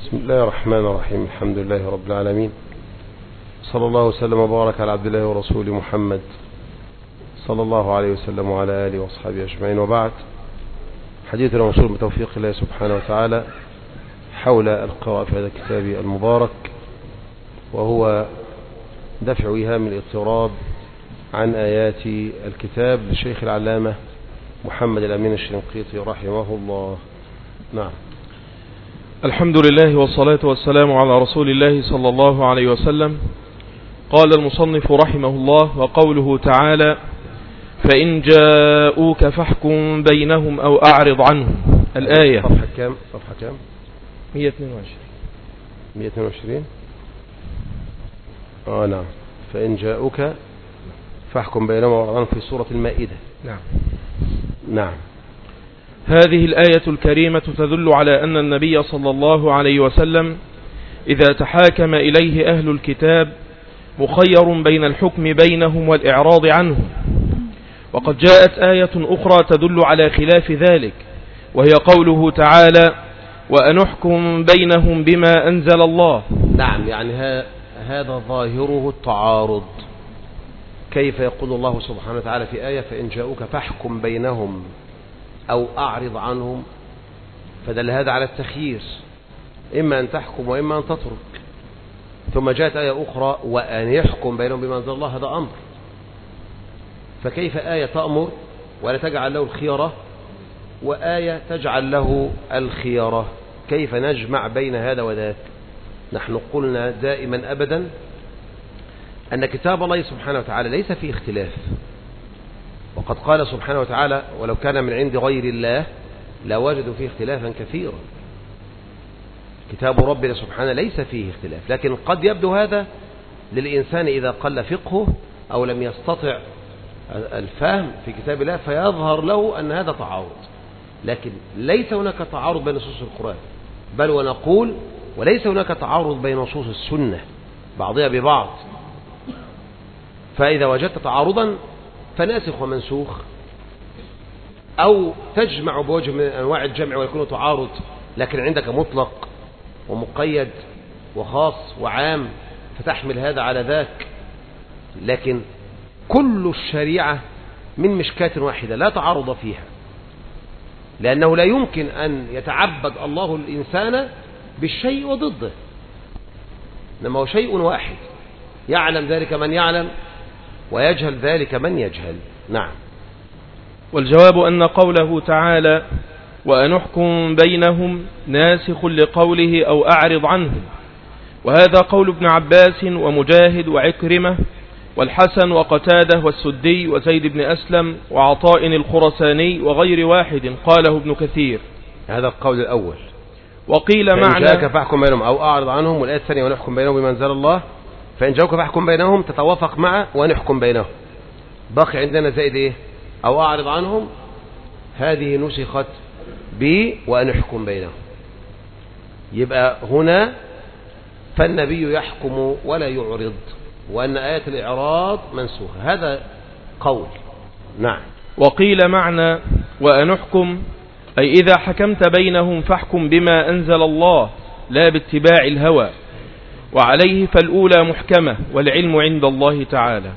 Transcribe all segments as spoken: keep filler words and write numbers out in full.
بسم الله الرحمن الرحيم. الحمد لله رب العالمين، صلى الله وسلم وبارك على عبد الله ورسوله محمد صلى الله عليه وسلم وعلى آله وأصحابه أجمعين، وبعد. حديثنا موصول بتوفيق الله سبحانه وتعالى حول القراءة في هذا الكتاب المبارك، وهو دفع إيهام الاضطراب عن آيات الكتاب للشيخ العلامة محمد الأمين الشنقيطي رحمه الله. نعم. الحمد لله والصلاة والسلام على رسول الله صلى الله عليه وسلم. قال المصنف رحمه الله: وقوله تعالى: فإن جاءوك فاحكم بينهم أو أعرض عنهم. الآية صفحة كام؟ صفحة كام؟ مئة واثنين وعشرين مئة واثنين وعشرين. آه نعم. فإن جاءوك فاحكم بينهم أو أعرض عنهم في سورة المائدة. نعم. نعم. هذه الآية الكريمة تدل على أن النبي صلى الله عليه وسلم إذا تحاكم إليه أهل الكتاب مخير بين الحكم بينهم والإعراض عنهم. وقد جاءت آية أخرى تدل على خلاف ذلك، وهي قوله تعالى: وأنحكم بينهم بما أنزل الله. نعم، يعني هذا ظاهره التعارض. كيف يقول الله سبحانه وتعالى في آية: فإن جاءوك فاحكم بينهم أو أعرض عنهم، فدل هذا على التخيير، إما أن تحكم وإما أن تترك. ثم جاءت آية أخرى: وأن يحكم بينهم بما أنزل الله، هذا أمر. فكيف آية تأمر ولا تجعل له الخيرة، وآية تجعل له الخيرة؟ كيف نجمع بين هذا وذاك؟ نحن قلنا دائما أبدا أن كتاب الله سبحانه وتعالى ليس فيه اختلاف، وقد قال سبحانه وتعالى: ولو كان من عند غير الله لوجدوا فيه اختلافا كثيرا. كتاب ربنا سبحانه ليس فيه اختلاف، لكن قد يبدو هذا للإنسان إذا قل فقهه أو لم يستطع الفهم في كتاب الله، فيظهر له أن هذا تعارض. لكن ليس هناك تعارض بين نصوص القرآن، بل ونقول وليس هناك تعارض بين نصوص السنة بعضها ببعض. فإذا وجدت تعارضا فناسخ ومنسوخ، أو تجمع بوجه من أنواع الجمع ويكون تعارض، لكن عندك مطلق ومقيد وخاص وعام فتحمل هذا على ذاك. لكن كل الشريعة من مشكاة واحدة لا تعارض فيها، لأنه لا يمكن أن يتعبد الله الإنسان بالشيء وضده، إنما هو شيء واحد، يعلم ذلك من يعلم ويجهل ذلك من يجهل. نعم. والجواب أن قوله تعالى: وأنحكم بينهم ناسخ لقوله أو أعرض عنهم، وهذا قول ابن عباس ومجاهد وعكرمة والحسن وقتاده والسدي وزيد بن أسلم وعطاء الخرساني وغير واحد قاله ابن كثير. هذا القول الأول. وقيل معنى فإن جاءك فاحكم بينهم أو أعرض عنهم، والآية الثانية: ونحكم بينهم بما أنزل الله. فإن جاءوك فاحكم بينهم تتوافق مع ونحكم بينهم. باقي عندنا زائد إيه؟ أو أعرض عنهم. هذه نسخت ب ونحكم بينهم. يبقى هنا فالنبي يحكم ولا يعرض، وأن آية الإعراض منسوخة. هذا قول. نعم. وقيل معنى وأنحكم أي إذا حكمت بينهم فاحكم بما أنزل الله لا باتباع الهوى، وعليه فالأولى محكمة والعلم عند الله تعالى.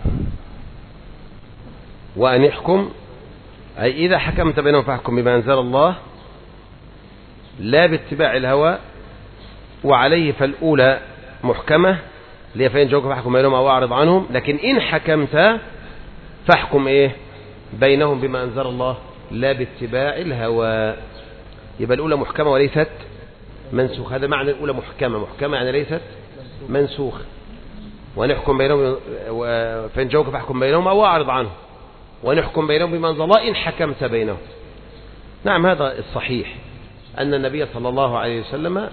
وأن يحكم أي إذا حكمت بينهم فاحكم بما أنزل الله لا باتباع الهوى، وعليه فالأولى محكمة اللي فإن جاءوك فاحكم بينهم أو أعرض عنهم. لكن إن حكمت فاحكم إيه؟ بينهم بما أنزل الله لا باتباع الهوى. يبقى الأولى محكمة وليست منسوخ. هذا معنى الأولى محكمة. محكمة يعني ليست منسوخ. ونحكم بينهم فإن جاءوك فاحكم بينهم أو أعرض عنهم، ونحكم بينهم بما أنزل الله إن حكمت بينهم. نعم، هذا الصحيح أن النبي صلى الله عليه وسلم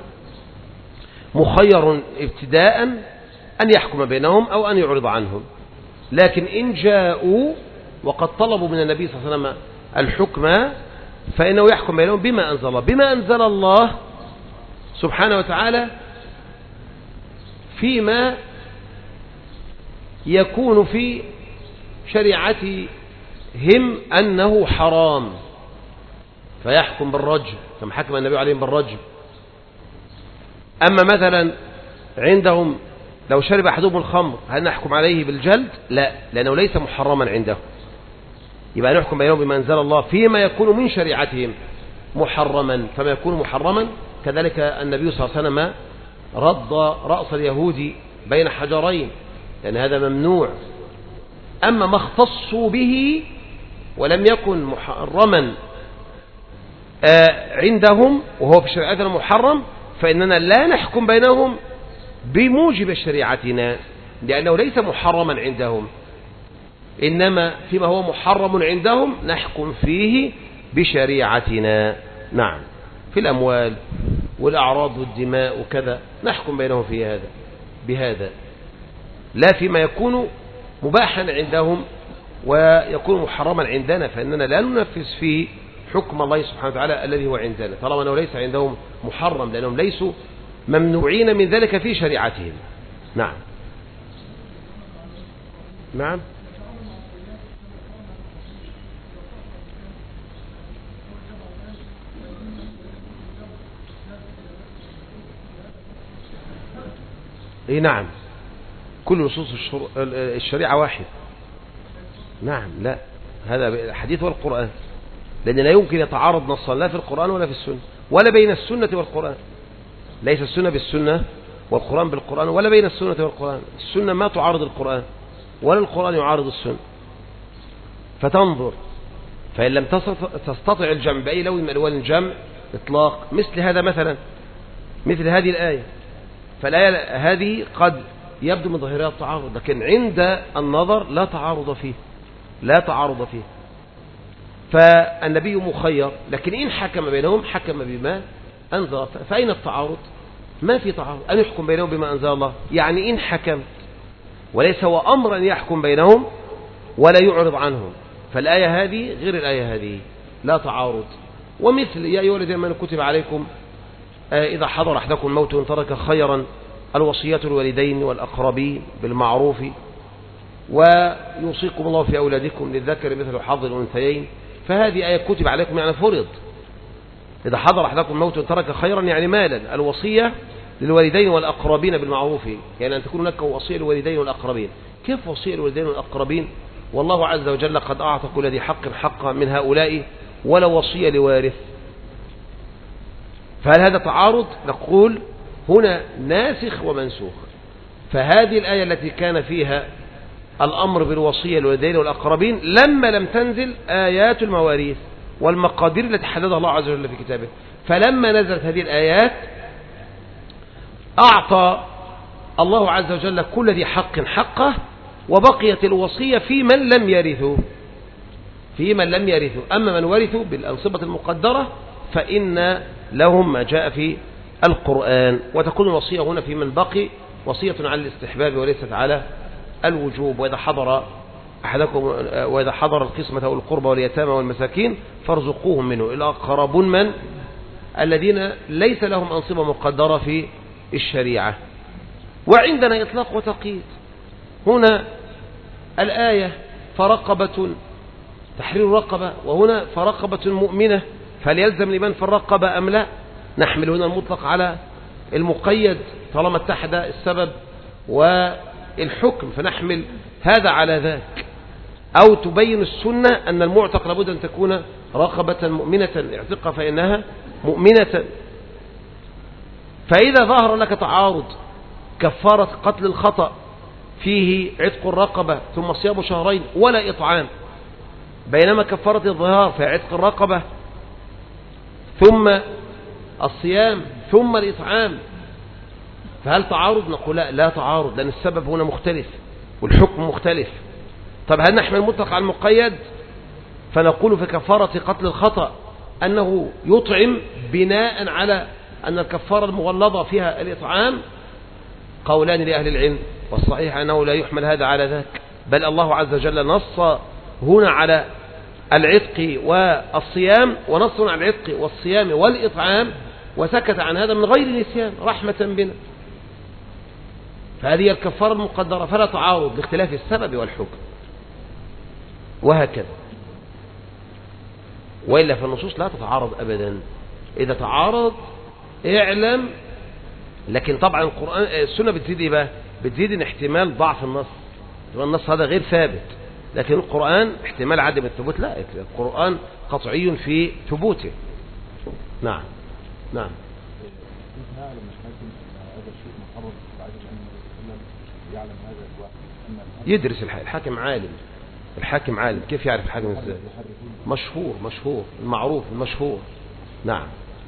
مخير ابتداء أن يحكم بينهم أو أن يعرض عنهم. لكن إن جاءوا وقد طلبوا من النبي صلى الله عليه وسلم الحكم فإنه يحكم بينهم بما أنزل الله. بما أنزل الله سبحانه وتعالى فيما يكون في شريعتهم أنه حرام، فيحكم بالرجم كما حكم النبي عليهم بالرجم. أما مثلا عندهم لو شرب أحدهم الخمر هل نحكم عليه بالجلد؟ لا، لأنه ليس محرما عنده. يبقى نحكم بينهم بما أنزل الله فيما يكون من شريعتهم محرما، فما يكون محرما كذلك النبي صلى الله عليه وسلم رد رأس اليهودي بين حجرين لأن يعني هذا ممنوع. أما ما اختصوا به ولم يكن محرما عندهم وهو في شريعتنا محرم فإننا لا نحكم بينهم بموجب شريعتنا لأنه ليس محرما عندهم، إنما فيما هو محرم عندهم نحكم فيه بشريعتنا. نعم، في الأموال والأعراض والدماء وكذا نحكم بينهم في هذا بهذا، لا فيما يكون مباحا عندهم ويكون محرما عندنا، فإننا لا ننفذ فيه حكم الله سبحانه وتعالى الذي هو عندنا طالما أنه ليس عندهم محرم، لأنهم ليسوا ممنوعين من ذلك في شريعتهم. نعم نعم اي نعم، كل نصوص الشريعة واحد. نعم، لا، هذا الحديث والقرآن، لأن لا يمكن يتعارض نصا لا في القرآن ولا في السنة ولا بين السنة والقرآن. ليس السنة بالسنة والقرآن بالقرآن ولا بين السنة والقرآن. السنة ما تعارض القرآن ولا القرآن يعارض السنة. فتنظر، فإن لم تستطع الجمع بأي لون من ألوان الجمع إطلاق مثل هذا مثلا، مثل هذه الآية، فالآية هذه قد يبدو من ظاهرها التعارض، لكن عند النظر لا تعارض فيه، لا تعارض فيه. فالنبي مخير، لكن إن حكم بينهم حكم بما أنزل. فأين التعارض؟ ما في تعارض، أن يحكم بينهم بما أنزل الله، يعني إن حكم، وليس هو أمر أن يحكم بينهم ولا يعرض عنهم. فالآية هذه غير الآية هذه، لا تعارض. ومثل يا أيها الذين آمنوا كتب عليكم إذا حضر أحدكم الموت إن ترك خيرا الوصية الوالدين والأقربين بالمعروف ويوصيكم الله في أولادكم للذكر مثل حظ الأنثيين. فهذه آية كتب عليكم يعني فرض. إذا حضر أحدكم الموت إن ترك خيرا يعني مالا، الوصية للوالدين والأقربين بالمعروف، يعني أن تكون لك وصية للوالدين والأقربين. كيف وصية للوالدين والأقربين والله عز وجل قد أعطى كل ذي حق حقا من هؤلاء ولا وصية لوارث؟ فهل هذا تعارض؟ نقول هنا ناسخ ومنسوخ. فهذه الآية التي كان فيها الأمر بالوصية للوالدين والأقربين لما لم تنزل آيات المواريث والمقادير التي حددها الله عز وجل في كتابه، فلما نزلت هذه الآيات أعطى الله عز وجل كل ذي حق حقه، وبقيت الوصية في من لم يرثوا، في من لم يرثوا. أما من ورثوا بالأنصبة المقدرة فإن لهم ما جاء في القرآن، وتكون الوصية هنا في من بقي وصية على الاستحباب وليست على الوجوب. وإذا حضر أحدكم وإذا حضر القسمة والقربى واليتامى والمساكين فارزقوهم منه، الأقربون من الذين ليس لهم أنصبة مقدرة في الشريعة. وعندنا إطلاق وتقييد. هنا الآية فرقبة تحرير رقبة، وهنا فرقبة مؤمنة، فليلزم لمن في الرقبة أم لا؟ نحمل هنا المطلق على المقيد طالما اتحد السبب والحكم، فنحمل هذا على ذاك. أو تبين السنة أن المعتق لابد أن تكون رقبة مؤمنة، اعتقها فإنها مؤمنة. فإذا ظهر لك تعارض كفارة قتل الخطأ فيه عتق الرقبة ثم صيام شهرين ولا إطعام، بينما كفارة الظهار في عتق الرقبة ثم الصيام ثم الإطعام، فهل تعارض؟ نقول لا، لا تعارض، لأن السبب هنا مختلف والحكم مختلف. طب هل نحمل المطلق على المقيد؟ فنقول في كفارة قتل الخطأ أنه يطعم بناء على أن الكفارة المغلظة فيها الإطعام، قولان لأهل العلم، والصحيح أنه لا يحمل هذا على ذاك، بل الله عز وجل نص هنا على العتق والصيام، ونص على العتق والصيام والإطعام، وسكت عن هذا من غير نسيان رحمة بنا. فهذه الكفارة المقدرة، فلا تعارض لاختلاف السبب والحكم، وهكذا. وإلا فالنصوص لا تتعارض أبدا. إذا تعارض اعلم لكن طبعا القرآن السنة بتزيد ايه بقى؟ بتزيد ان احتمال ضعف النص، النص هذا غير ثابت، لكن القرآن احتمال عدم الثبوت لا، القرآن قطعي في ثبوته. نعم نعم. يدرس الحاكم، الحاكم عالم، الحاكم عالم، كيف يعرف الحاكم ازاي؟ مشهور مشهور المعروف المشهور. نعم.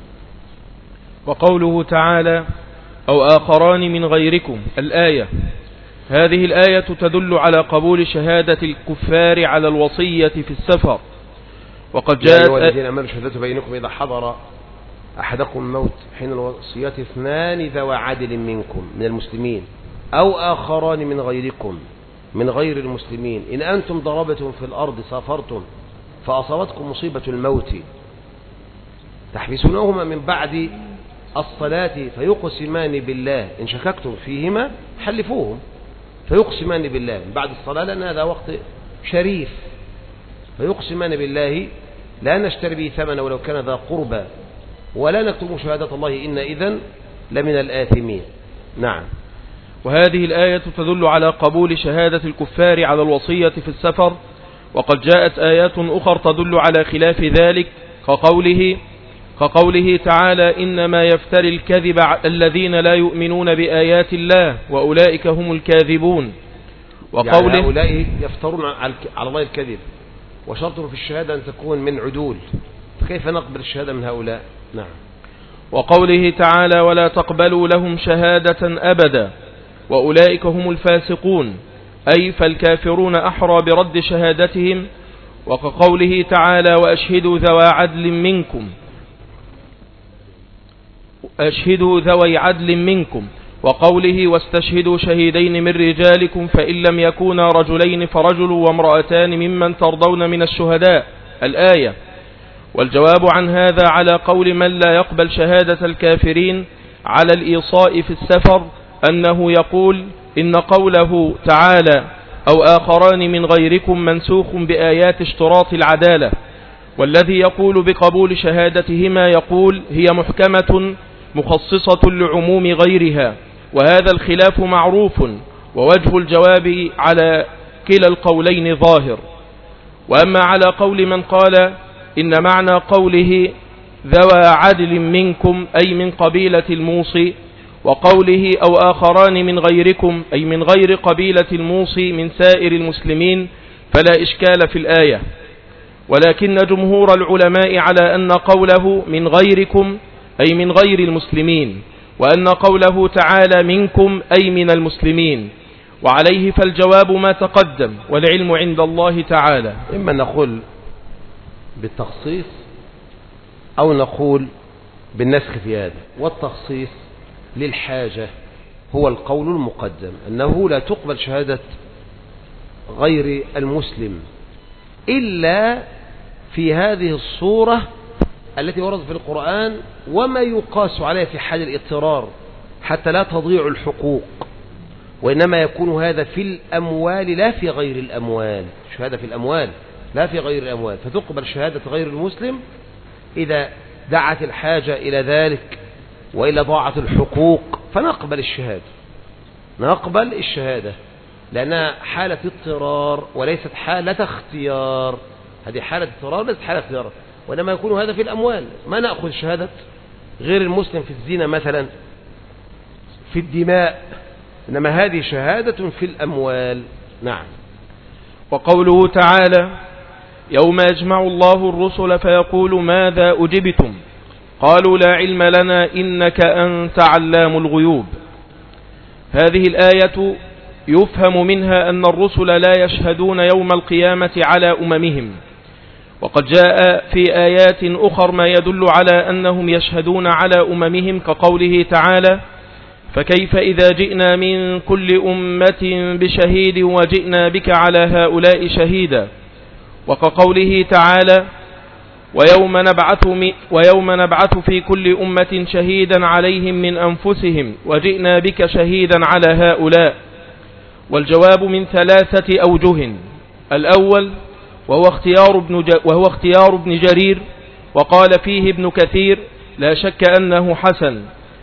وقوله تعالى أو آخران من غيركم الآية، هذه الآية تدل على قبول شهادة الكفار على الوصية في السفر. وقد جاءت يا أيها الذين آمنوا شهادة بينكم إذا حضر أحدكم الموت حين الوصية اثنان ذوى عدل منكم من المسلمين أو آخران من غيركم من غير المسلمين إن أنتم ضربتم في الأرض سافرتم فأصابتكم مصيبة الموت تحبسونهما من بعد الصلاة فيقسمان بالله إن شككتم فيهما حلفوهم، فيقسمان بالله من بعد الصلاة لأن هذا وقت شريف، فيقسمان بالله لا نشتري به ثمنا ولو كان ذا قربى ولا نكتم شهادة الله إن إذن لمن الآثمين. نعم. وهذه الآية تدل على قبول شهادة الكفار على الوصية في السفر. وقد جاءت آيات أخرى تدل على خلاف ذلك كقوله كقوله تعالى إنما يفتري الكذب الذين لا يؤمنون بآيات الله وأولئك هم الكاذبون. وقوله يعني هؤلاء يفترون على الله الكذب، وشرطهم في الشهادة أن تكون من عدول، فكيف نقبل الشهادة من هؤلاء؟ نعم. وقوله تعالى ولا تقبلوا لهم شهادة أبدا وأولئك هم الفاسقون، أي فالكافرون أحرى برد شهادتهم. وكقوله تعالى وأشهدوا ذوى عدل منكم أشهدوا ذوي عدل منكم، وقوله واستشهدوا شهيدين من رجالكم فإن لم يكونا رجلين فرجل وامرأتان ممن ترضون من الشهداء الآية. والجواب عن هذا على قول من لا يقبل شهادة الكافرين على الإيصاء في السفر أنه يقول إن قوله تعالى أو آخران من غيركم منسوخ بآيات اشتراط العدالة، والذي يقول بقبول شهادتهما يقول هي محكمة مخصصة لعموم غيرها، وهذا الخلاف معروف، ووجه الجواب على كلا القولين ظاهر. وأما على قول من قال إن معنى قوله ذوى عدل منكم أي من قبيلة الموصي، وقوله أو آخران من غيركم أي من غير قبيلة الموصي من سائر المسلمين، فلا إشكال في الآية. ولكن جمهور العلماء على أن قوله من غيركم أي من غير المسلمين، وأن قوله تعالى منكم أي من المسلمين، وعليه فالجواب ما تقدم والعلم عند الله تعالى. إما نقول بالتخصيص أو نقول بالنسخ في هذا، والتخصيص للحاجة هو القول المقدم أنه لا تقبل شهادة غير المسلم إلا في هذه الصورة التي وردت في القرآن وما يقاس عليها في حال الاضطرار حتى لا تضيع الحقوق، وإنما يكون هذا في الأموال لا في غير الأموال، شهادة في الأموال لا في غير الأموال، فتقبل شهادة غير المسلم إذا دعت الحاجة إلى ذلك وإلا ضاعت الحقوق فنقبل الشهادة، نقبل الشهادة لأنها حالة اضطرار وليست حالة اختيار. هذه حالة اضطرار ليست حالة اختيار، وإنما يكون هذا في الأموال. ما نأخذ شهادة غير المسلم في الزنا مثلا، في الدماء، إنما هذه شهادة في الأموال. نعم. وقوله تعالى يوم يجمع الله الرسل فيقول ماذا أجبتم قالوا لا علم لنا إنك أنت علام الغيوب. هذه الآية يفهم منها أن الرسل لا يشهدون يوم القيامة على أممهم، وقد جاء في آيات أخر ما يدل على أنهم يشهدون على أممهم كقوله تعالى فكيف إذا جئنا من كل أمة بشهيد وجئنا بك على هؤلاء شهيدا، وكقوله تعالى ويوم نبعث, ويوم نبعث في كل أمة شهيدا عليهم من أنفسهم وجئنا بك شهيدا على هؤلاء. والجواب من ثلاثة أوجه. الأول وهو اختيار ابن, وهو اختيار ابن جرير، وقال فيه ابن كثير لا شك أنه حسن،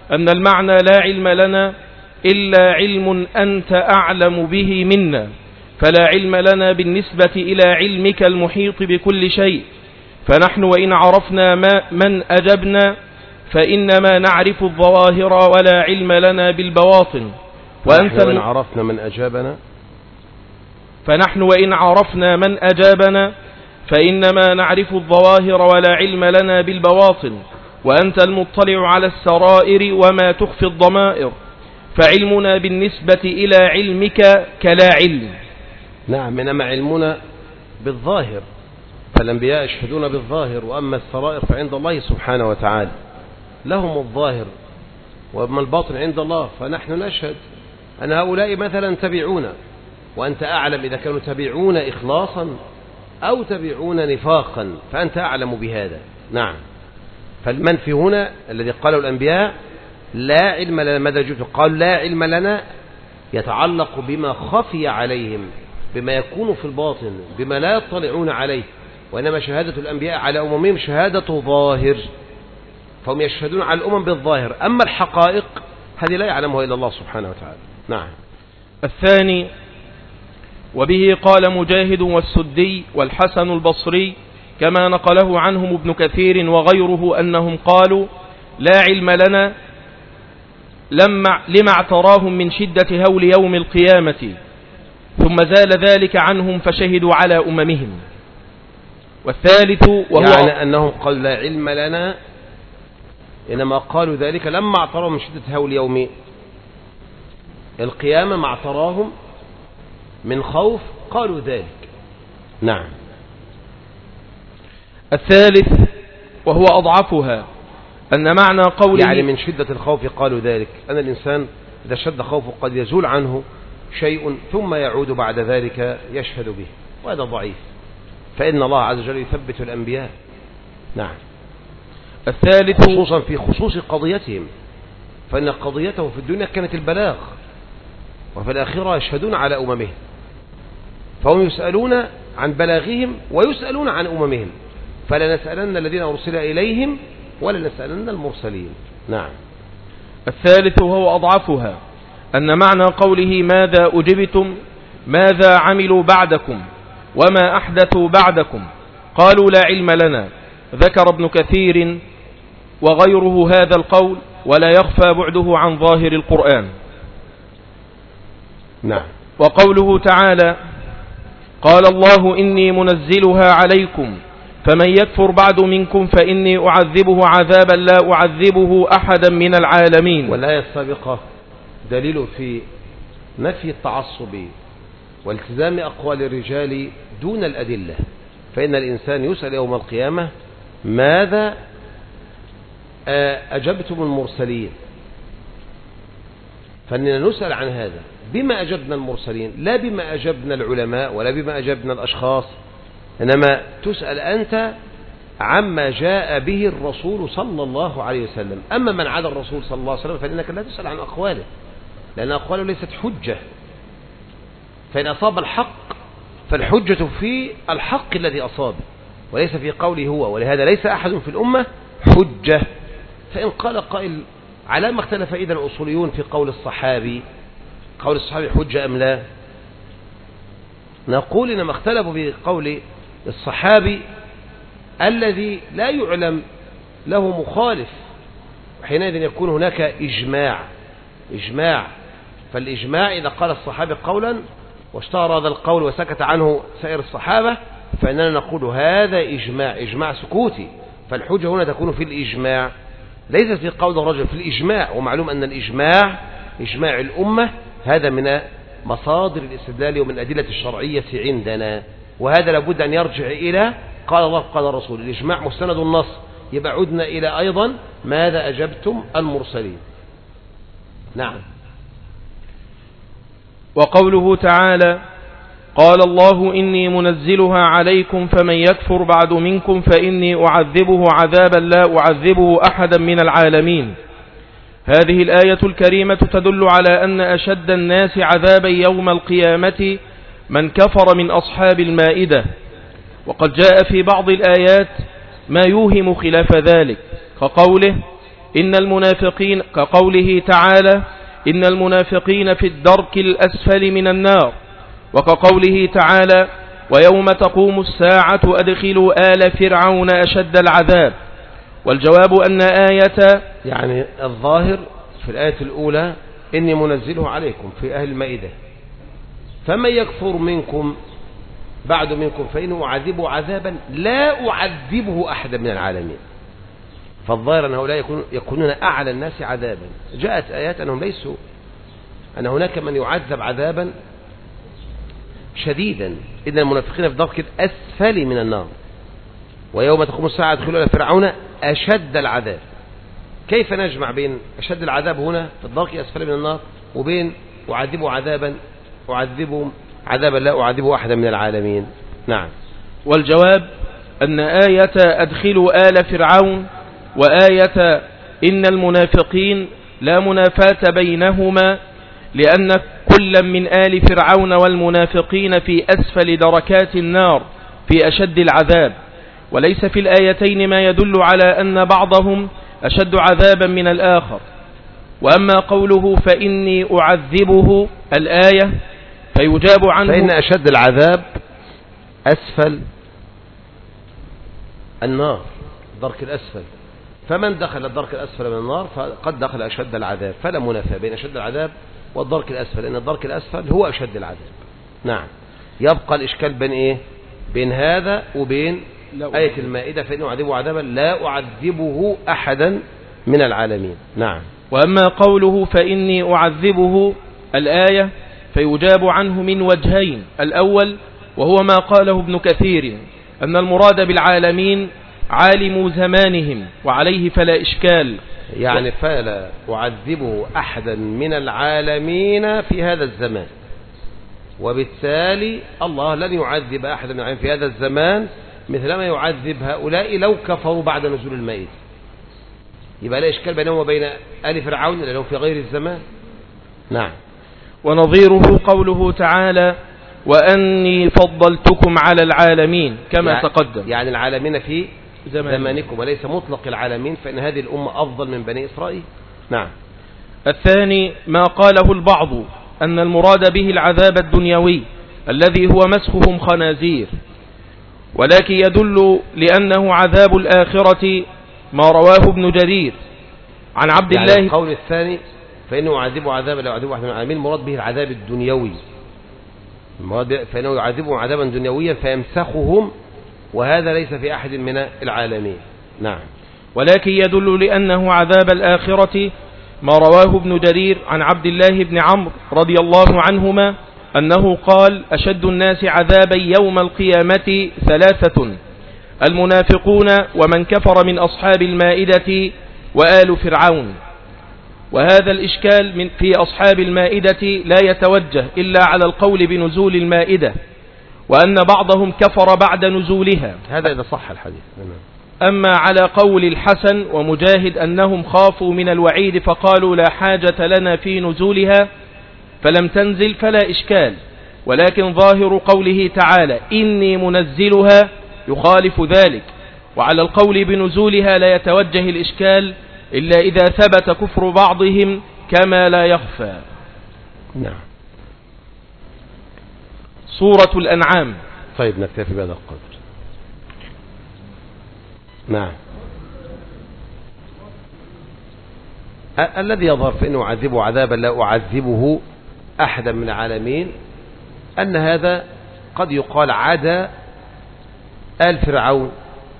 أن المعنى لا علم لنا إلا علم أنت أعلم به منا، فلا علم لنا بالنسبة إلى علمك المحيط بكل شيء، فنحن وإن عرفنا ما من أجبنا فإنما نعرف الظواهر ولا علم لنا بالبواطن. وأنت وإن عرفنا من أجابنا فنحن وإن عرفنا من أجابنا فإنما نعرف الظواهر ولا علم لنا بالبواطن، وأنت المطلع على السرائر وما تخفي الضمائر، فعلمنا بالنسبة إلى علمك كلا علم. نعم، إنما علمنا بالظاهر، فالأنبياء يشهدون بالظاهر، وأما السرائر فعند الله سبحانه وتعالى، لهم الظاهر وأما الباطن عند الله. فنحن نشهد أن هؤلاء مثلا تبعونا، وأنت أعلم إذا كانوا تبعون إخلاصا أو تبعون نفاقا، فأنت أعلم بهذا. نعم، فالمنفي هنا الذي قاله الأنبياء لا علم لنا، ماذا جئت قال لا علم لنا، يتعلق بما خفي عليهم، بما يكون في الباطن، بما لا يطلعون عليه، وإنما شهادة الأنبياء على أممهم شهادة ظاهر، فهم يشهدون على الأمم بالظاهر، أما الحقائق هذه لا يعلمها إلا الله سبحانه وتعالى. نعم. الثاني، وبه قال مجاهد والسدي والحسن البصري كما نقله عنهم ابن كثير وغيره أنهم قالوا لا علم لنا لما, لما اعتراهم من شدة هول يوم القيامة، ثم زال ذلك عنهم فشهدوا على أممهم. والثالث، وهو يعني أنهم قالوا لا علم لنا، إنما قالوا ذلك لما اعتراهم من شدة هول يوم القيامة، ما اعتراهم من خوف قالوا ذلك. نعم. الثالث، وهو أضعفها، أن معنى قوله يعني من شدة الخوف قالوا ذلك، أن الإنسان إذا شد خوفه قد يزول عنه شيء ثم يعود بعد ذلك يشهد به، وهذا ضعيف، فإن الله عز وجل يثبت الأنبياء. نعم. الثالث، خصوصا في خصوص قضيتهم، فإن قضيتهم في الدنيا كانت البلاغ، وفي الآخرة يشهدون على أممهم، فهم يسألون عن بلاغهم ويسألون عن أممهم، فلا نسألن الذين أرسل إليهم ولا نسألن المرسلين. نعم. الثالث، وهو أضعفها، أن معنى قوله ماذا أجبتم ماذا عملوا بعدكم وما أحدثوا بعدكم، قالوا لا علم لنا، ذكر ابن كثير وغيره هذا القول، ولا يخفى بعده عن ظاهر القرآن. نعم. وقوله تعالى قال الله إني منزلها عليكم فمن يكفر بعد منكم فإني أعذبه عذابا لا أعذبه أحدا من العالمين. والآية السابقة دليل في نفي التعصب والتزام أقوال الرجال دون الأدلة، فإن الإنسان يسأل يوم القيامة ماذا أجبتم المرسلين، فإننا نسأل عن هذا، بما أجبنا المرسلين، لا بما أجبنا العلماء ولا بما أجبنا الأشخاص، إنما تسأل أنت عما جاء به الرسول صلى الله عليه وسلم. أما من عدا الرسول صلى الله عليه وسلم فإنك لا تسأل عن أقواله، لأن أقواله ليست حجة، فإن أصاب الحق فالحجة في الحق الذي أصاب وليس في قوله هو، ولهذا ليس أحد في الأمة حجة. فإن قال قائل على ما اختلف إذا الأصوليون في قول الصحابي، قول الصحابي حجة أم لا؟ نقول إنما اختلفوا في قول الصحابي الذي لا يعلم له مخالف، حينئذ يكون هناك إجماع. إجماع فالإجماع إذا قال الصحابي قولا واشتهر هذا القول وسكت عنه سائر الصحابة فإننا نقول هذا إجماع، إجماع سكوتي، فالحجة هنا تكون في الإجماع ليس في قول الرجل، في الإجماع. ومعلوم أن الإجماع إجماع الأمة هذا من مصادر الاستدلال ومن أدلة الشرعية عندنا، وهذا لابد أن يرجع إلى قال الله قال الرسول. الإجماع مستند النص، يبقى عدنا إلى أيضا ماذا أجبتم المرسلين. نعم. وقوله تعالى قال الله إني منزلها عليكم فمن يكفر بعد منكم فإني أعذبه عذابا لا أعذبه أحدا من العالمين. هذه الآية الكريمة تدل على أن أشد الناس عذابا يوم القيامة من كفر من أصحاب المائدة، وقد جاء في بعض الآيات ما يوهم خلاف ذلك، كقوله إن المنافقين كقوله تعالى إن المنافقين في الدرك الأسفل من النار، وكقوله تعالى ويوم تقوم الساعة أدخلوا آل فرعون أشد العذاب. والجواب أن آية يعني الظاهر في الآية الأولى إني منزله عليكم في أهل المائدة، فمن يكفر منكم بعد منكم فإنه أعذبه عذابا لا أعذبه أحدا من العالمين. فالظاهر أن هؤلاء يكون يكونون أعلى الناس عذابا. جاءت آيات أنهم ليسوا، أن هناك من يعذب عذابا شديدا، إن المنافقين في درك الأسفل من النار، ويوم تقوم الساعة ادخلوا آل فرعون أشد العذاب. كيف نجمع بين أشد العذاب هنا في الدرك الأسفل من النار وبين أعذبه عذابا أعذبه عذابا لا أعذبه أحدا من العالمين؟ نعم. والجواب أن آية أدخلوا آل فرعون وآية إن المنافقين لا منافاة بينهما، لأن كل من آل فرعون والمنافقين في أسفل دركات النار في أشد العذاب، وليس في الآيتين ما يدل على أن بعضهم أشد عذابا من الآخر. وأما قوله فإني أعذبه الآية فيجاب عنه فإن أشد العذاب أسفل النار، الدرك الأسفل، فمن دخل الدرك الأسفل من النار فقد دخل أشد العذاب، فلا منافاة بين أشد العذاب والدرك الأسفل، لأن الدرك الأسفل هو أشد العذاب. نعم. يبقى الإشكال بين إيه؟ بين هذا وبين آية المائدة فإنه أعذبه عذابا لا أعذبه أحدا من العالمين. نعم. وأما قوله فإني أعذبه الآية فيجاب عنه من وجهين. الأول وهو ما قاله ابن كثير أن المراد بالعالمين عالم زمانهم، وعليه فلا إشكال، يعني فلا أعذبه أحدا من العالمين في هذا الزمان، وبالتالي الله لن يعذب أحدا من العالمين في هذا الزمان مثلما يعذب هؤلاء لو كفروا بعد نزول المائدة. يبقى لا إشكال بينهم وبين آل فرعون لأنهم في غير الزمان. نعم. ونظيره قوله تعالى وأني فضلتكم على العالمين كما يعني تقدم، يعني العالمين في زمان. زمانكم، وليس مطلق العالمين، فإن هذه الأمة أفضل من بني إسرائيل. نعم. الثاني ما قاله البعض أن المراد به العذاب الدنيوي الذي هو مسخهم خنازير، ولكن يدل لأنه عذاب الآخرة ما رواه ابن جرير عن عبد يعني الله. القول الثاني فإنه يعذبه عذابا لا يعذبه أحد من العالمين مراد به العذاب الدنيوي، فإنه يعذبهم عذابا دنيويا فيمسخهم، وهذا ليس في أحد من العالمين. نعم. ولكن يدل لأنه عذاب الآخرة ما رواه ابن جرير عن عبد الله بن عمرو رضي الله عنهما أنه قال أشد الناس عذابا يوم القيامة ثلاثة: المنافقون ومن كفر من أصحاب المائدة وآل فرعون. وهذا الإشكال من في أصحاب المائدة لا يتوجه إلا على القول بنزول المائدة، وأن بعضهم كفر بعد نزولها، هذا إذا صح الحديث. أما على قول الحسن ومجاهد أنهم خافوا من الوعيد فقالوا لا حاجة لنا في نزولها فلم تنزل فلا إشكال، ولكن ظاهر قوله تعالى إني منزلها يخالف ذلك، وعلى القول بنزولها لا يتوجه الإشكال إلا إذا ثبت كفر بعضهم كما لا يخفى. نعم. سورة الأنعام. طيب نكتفي بهذا القدر. نعم. الذي يظهر فإنه أعذبه عذابا لا أعذبه أحدا من العالمين أن هذا قد يقال عدا آل فرعون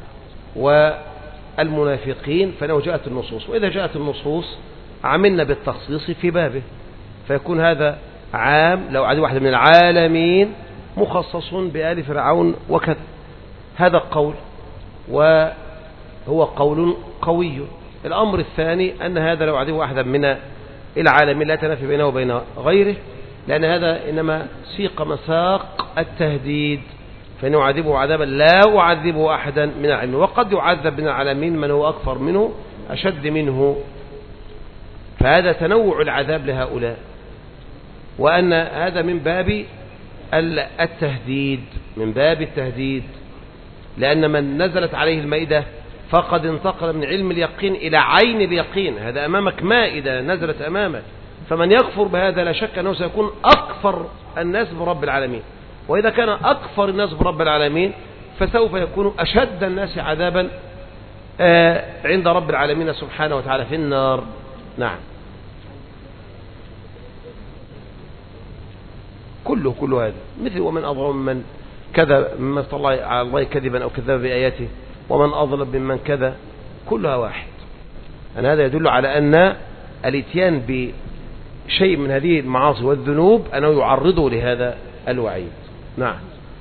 والمنافقين، فإنه جاءت النصوص، وإذا جاءت النصوص عملنا بالتخصيص في بابه، فيكون هذا عام لو أعذبه أحدا من العالمين مخصص بآل فرعون وكذا. هذا القول وهو قول قوي. الأمر الثاني أن هذا لو أعذبه أحدا من العالمين لا تنافي بينه وبين غيره، لأن هذا إنما سيق مساق التهديد، فإنه يعذبه عذابا لا أعذبه أحدا من العالمين، وقد يعذب من العالمين من هو أكثر منه أشد منه، فهذا تنوع العذاب لهؤلاء، وأن هذا من باب التهديد، من باب التهديد، لأن من نزلت عليه المائدة فقد انتقل من علم اليقين إلى عين اليقين. هذا أمامك مائدة نزلت أمامك، فمن يكفر بهذا لا شك أنه سيكون أكفر الناس برب العالمين. وإذا كان أكفر الناس برب العالمين فسوف يكون أشد الناس عذابا عند رب العالمين سبحانه وتعالى في النار. نعم، كله كله هذا مثل ومن أظلم من كذا ممن افترى على الله كذبا أو كذب بآياته ومن أظلم ممن كذا، كلها واحد. أن هذا يدل على أن الاتيان بشيء من هذه المعاصي والذنوب أنه يعرضه لهذا الوعيد. نعم.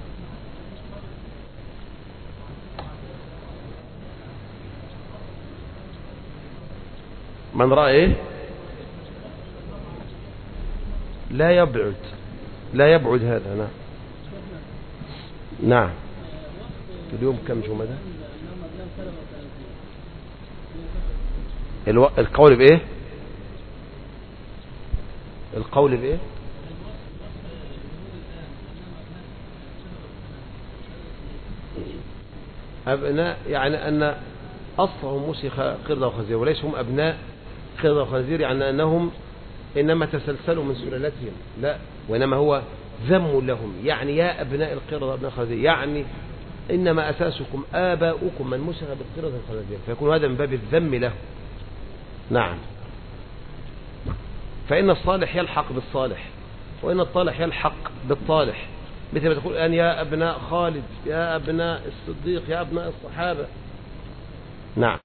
من رأى إيه؟ لا يبعد لا يبعد هذا. نعم نعم. اليوم كم جمعة؟ الو... القول بإيه؟ القول بإيه؟ أبناء، يعني أن أصلهم مسخ قردة وخنزير وليس هم أبناء قردة وخنزير، يعني أنهم إنما تسلسلوا من سلالتهم، لا، وإنما هو ذم لهم. يعني يا أبناء القردة وأبناء الخنزير، يعني إنما أساسكم آباؤكم من مسخ بالقردة والخنزير، فيكون هذا من باب الذم له. نعم. فإن الصالح يلحق بالصالح، وإن الطالح يلحق بالطالح، مثل ما تقول الآن يا أبناء خالد، يا أبناء الصديق، يا أبناء الصحابة. نعم.